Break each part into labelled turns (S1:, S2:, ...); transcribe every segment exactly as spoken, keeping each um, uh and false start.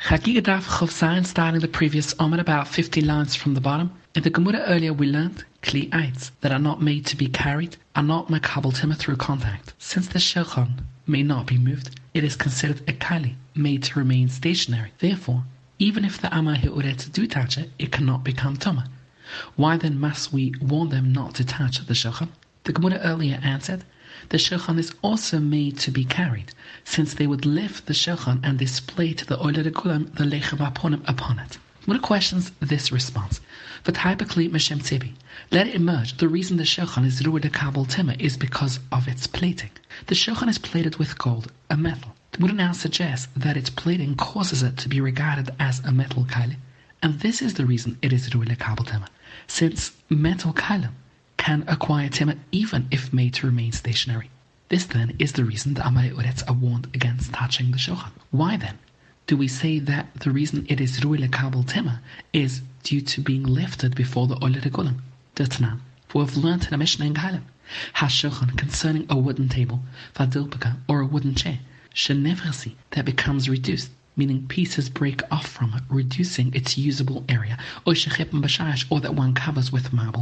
S1: Chagiga Daf Chav Zayin, starting the previous Omer about fifty lines from the bottom. In the Gemara earlier we learned Kli Eitz that are not made to be carried are not Makabel Timah through contact. Since the Shulchan may not be moved, it is considered a Kali made to remain stationary. Therefore, even if the Amma Heuret do touch it, it cannot become Tumah. Why then must we warn them not to touch the Shulchan? The Gemara earlier answered, the Shulchan is also made to be carried, since they would lift the Shulchan and display to the Oile Regulam the Lechem Aponim upon it. Gemara questions this response. V'taipakli Meshem Tzibi. Let it emerge, the reason the Shulchan is Ru'eh Kabel Timah is because of its plating. The Shulchan is plated with gold, a metal. The Gemara now suggests that its plating causes it to be regarded as a metal Kali, and this is the reason it is Ru'eh Kabel Timah, since metal Kalim can acquire Timah even if made to remain stationary. This then is the reason the Amalei Uretz are warned against touching the Shulchan. Why then do we say that the reason it is Ru'eh Kabel Timah is due to being lifted before the Oile Regulam? D'Tanan, for we've learned in a Mishnah in Gailim, HaShulchan concerning a wooden table, Vadilpaka, or a wooden chair, Shenevrasi, that becomes reduced, meaning pieces break off from it, reducing its usable area, or that one covers with marble.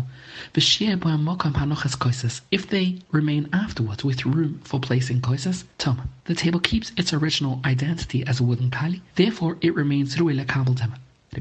S1: If they remain afterwards with room for placing koises, Tumah. The table keeps its original identity as a wooden kali, therefore it remains Ru'eh Kabel Timah.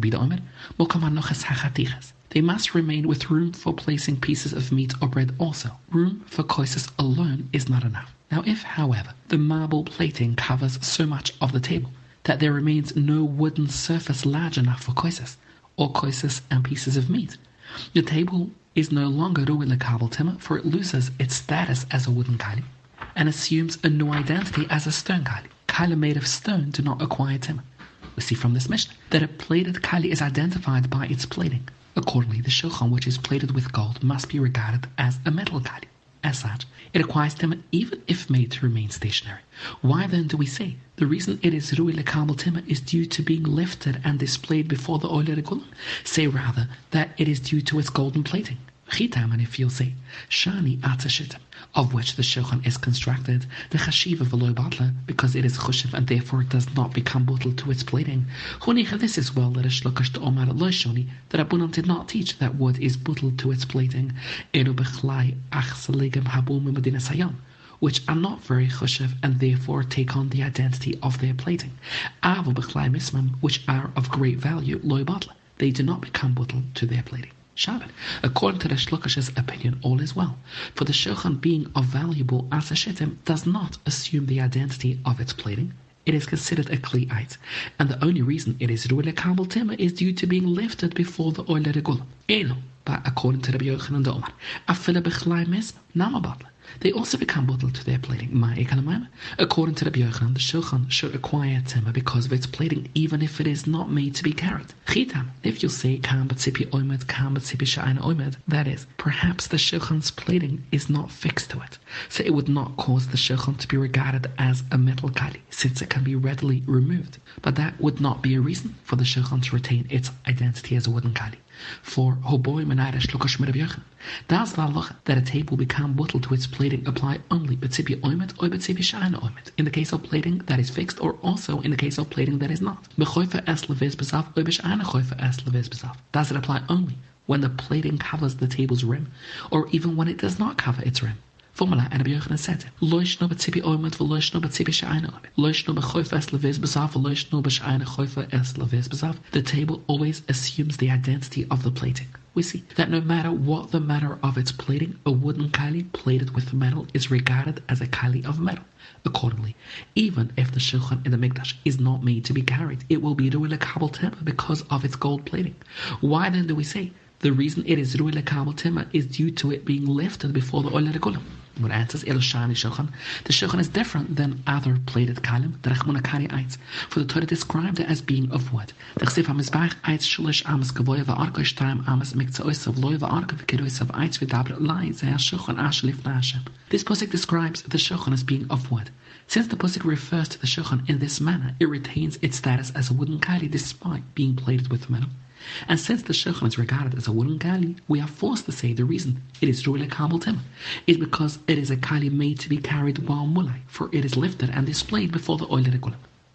S1: They must remain with room for placing pieces of meat or bread also. Room for koises alone is not enough. Now if, however, the marble plating covers so much of the table that there remains no wooden surface large enough for koises, or koises and pieces of meat, the table is no longer Ru'eh Kabel Timah, for it loses its status as a wooden kali and assumes a new identity as a stone kali. Kali made of stone do not acquire Timah. We see from this Mishnah that a plated kali is identified by its plating. Accordingly, the Shulchan, which is plated with gold, must be regarded as a metal kali. As such, it acquires Timah even if made to remain stationary. Why then do we say the reason it is Ru'eh Kabel Timah is due to being lifted and displayed before the Oile Regulam? Say rather that it is due to its golden plating. Chitam, and if you'll say Shani Atashitim, of which the Shulchan is constructed, the Chashiva v'lo batla, because it is Chushiv and therefore it does not become bottled to its plating. Hunicha, this is well that a Shlokash to Omar lo Shoni, that Abunan did not teach that wood is bottled to its plating, Elu Bechlai Ach Saligim Habum Medina Sayan, which are not very chushiv and therefore take on the identity of their plating. Avu Bechlai Mismam, which are of great value, lo batla, they do not become bottled to their plating. Shabbat. According to the Shlokash's opinion, all is well, for the Shulchan being of valuable asashitim does not assume the identity of its plating. It is considered a Kli Eitz, and the only reason it is Ru'eh Kabel Timah is due to being lifted before the Oile Regulam. Elo, but according to Rabbi Yochanan and the Omar, Afila Bechlai Mis, Namabatla. They also become bottled to their plating. According to Rabbi Yochanan, the Shulchan should acquire Timah because of its plating, even if it is not made to be carried. Chitam, if you say Kam B'tzipi Oimed, Kam B'tzipi Sha'ain Oimed, that is, perhaps the Shulchan's plating is not fixed to it, so it would not cause the Shulchan to be regarded as a metal kali, since it can be readily removed. But that would not be a reason for the Shulchan to retain its identity as a wooden kali. For Hoboy Menayre Shlokash Rabbi Yochanan, does the halacha that a table become bottled to its plating apply only b'tzipi oimet or b'tzipi sha'ana oimet, in the case of plating that is fixed, or also in the case of plating that is not? B'choifa es leviz b'zav or b'sha'ana choifa es leviz b'zav. Does it apply only when the plating covers the table's rim, or even when it does not cover its rim? Formula, and Rabbi Yochanan said, Loishno b'tzipi oimet v'loishno b'tzipi sha'ana oimet. Loishno b'choifa es leviz b'zav v'loishno b'sha'ana choifa es leviz b'zav. The table always assumes the identity of the plating. We see that no matter what the matter of its plating, a wooden kali plated with metal is regarded as a kali of metal. Accordingly, even if the Shulchan in the Mikdash is not made to be carried, it will be Ru'eh Kabel Timah because of its gold plating. Why then do we say the reason it is Ru'eh Kabel Timah is due to it being lifted before the Oile Regulam? What answers El Shani Shulchan? The Shulchan is different than other plated kalim, the Rechmona Kari Eitz, for the Torah described it as being of wood. The Chsif HaMizbach Eitz Shulish Amas Gavoya V'Arka Shtaim Amas Mikzaois of Loy V'Arka V'Kedois of Eitz V'Dablet Lai Zeh Shulchan Ash Lifna Hashem. This pasuk describes the Shulchan as being of wood. Since the pasuk refers to the Shulchan in this manner, it retains its status as a wooden kali despite being plated with metal. And since the Shulchan is regarded as a wooden kali, we are forced to say the reason it is Ru'eh Kabel Timah is because it is a kali made to be carried while mulai, for it is lifted and displayed before the Oile Regulam.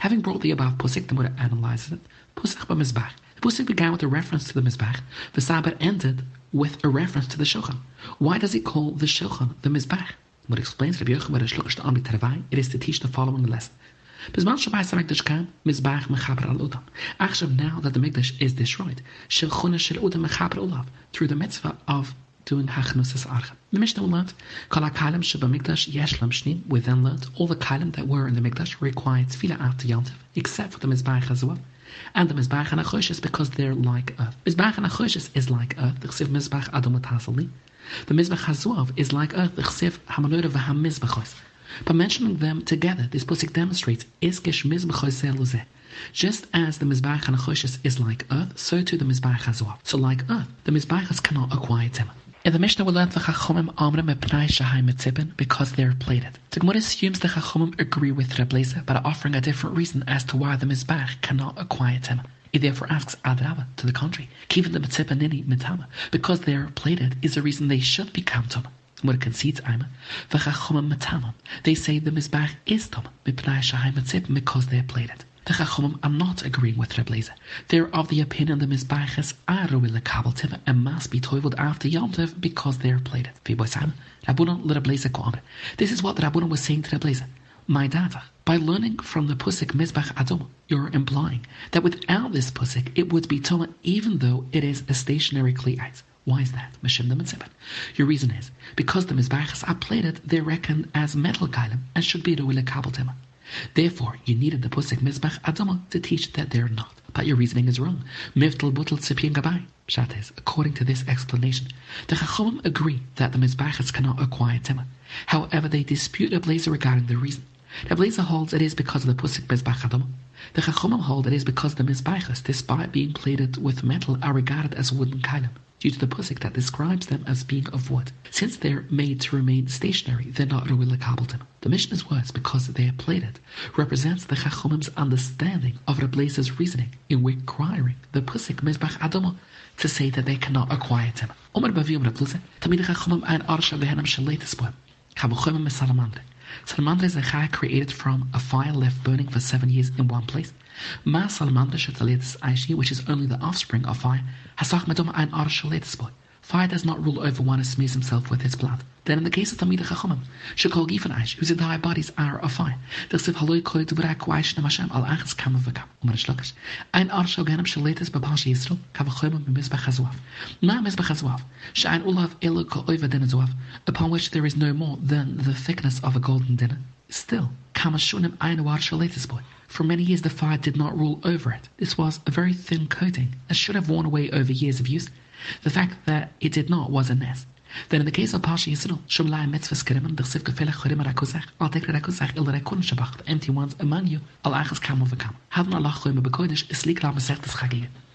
S1: Having brought the above Pusik, the Gemara analyzes it. Pusik b'mizbach. The Pusik began with a reference to the Mizbach. The Sabat ended with a reference to the Shulchan. Why does it call the Shulchan the Mizbach? What explains Rabbi Yochanan Bar Shlokish the Amri Tervai, it is to teach the following lesson. Bisman Shabbai Samikdash Kam, Mizbach Mechaber al Udam. Achshav, now that the Mikdash is destroyed, Shel Chuna Shel Udam Mechaber Ulav, through the mitzvah of doing Hachnusas Archa. The Mishnah learned, Kol HaKalim Sheba Mikdash Yesh Lam Shnim, we then learned, all the Kalim that were in the Mikdash required Tefillah after Yantiv, except for the Mizbach HaZuav, and the Mizbach HaNachoshes, because they're like earth. Mizbach HaNachoshes is like earth, the Chsiv Mizbach Adom Tasali. The Mizbach HaZuav is like earth, the Chsiv Hamalora V'HaMizbachos. By mentioning them together, this Pusik demonstrates Iskish Mizbachos Zeluzeh. Just as the Mizbach HaNachoshes is like earth, so too the Mizbach HaZuav. So like earth, the Mizbachas cannot acquire Timah. In the Mishnah we learned the Chachomim Amrim Mepnai Shahai Mitzibin because they are plated. The Gemara assumes the Chachomim agree with Reb Lezer, but are offering a different reason as to why the Mizbach cannot acquire Timah. He therefore asks Adrabah, to the contrary, Kivin the Mitzibin Nini Mitama, because they are plated is the reason they should become Tumah. What concedes Aima, the Chachomim Mitamam, they say the Mizbach is Tumah, Mepnai Shahai Mitzibin, because they are plated. The Chachomim are not agreeing with Reb Lezer. They are of the opinion the Mizbachas are Ruil Kabel Tivah and must be toivled after Yom Tov because they are plated. This is what the Rabbanon was saying to Reb Lezer. My dava, by learning from the Pusik Mizbach Adom, you're implying that without this Pusik it would be Tumah even though it is a stationary Kli'ais. Why is that? Mishim the Mitzibah. Your reason is, because the Mizbachas are plated, they're reckoned as metal Kailim and should be Ruil Kabel Tivah. Therefore, you needed the Pusik Mizbach Adoma to teach that they're not. But your reasoning is wrong. Miftal Butal Tzipien Gabai. Pshat is, according to this explanation, the Chachomim agree that the Mizbachas cannot acquire Timah. However, they dispute Reb Lezer regarding the reason. Reb Lezer holds it is because of the Pusik Mizbach Adoma. The Chachomim hold it is because the Mizbachas, despite being plated with metal, are regarded as wooden Kailim, due to the Pusik that describes them as being of wood. Since they're made to remain stationary, they're not Ruil Kabel Timah. The Mishnah's words, because they are plated, represents the Chachomim's understanding of Reb Lezer's reasoning in requiring the Pusik Mizbach Adoma to say that they cannot acquire Timah. Omer Baviyum Reb Lezer, Tamid Chachomim ein Arsha Vehenam Shaletis Boim. Chabuchomim is Salamandre. Salamandre is a chai created from a fire left burning for seven years in one place. Ma Salamandre Shetaletis Aishi, which is only the offspring of fire, Hasach Medoma ein Arsha Shaletis Boim. Fire does not rule over one and smears himself with his blood. Then in the case of Tamid Chachomim, Shekol Gifen Aish, whose entire bodies are of fire, the Siv Haloi Koi Dubrak Waish Namashem Al Achas Kam Vakam, Umar Shlokish, Ein Arsha Ganam Shaletis Babash Yisrael, Kavachoim Mizbach Hazuav. Na Mizbach Hazuav, Sha'ain Ulav Elo Ko Oiva Dinazuav, upon which there is no more than the thickness of a golden dinner. Still, Kamashunim Ein Arsha Shaletis Boy. For many years the fire did not rule over it. This was a very thin coating, and should have worn away over years of use. The fact that it did not was a nest. Then in the case of Pasha Yisrael, Shum Lai Mitzvahs Keriman, the Sivka Felech Chorim Rakuzach, Al Tekra Rakuzach, Il Rekun Shabach, the empty ones among you, Al Achas Kamal Vakam. Hadna Allah Choyma Bekoidish, Islik La Mesechtes Chagiyah.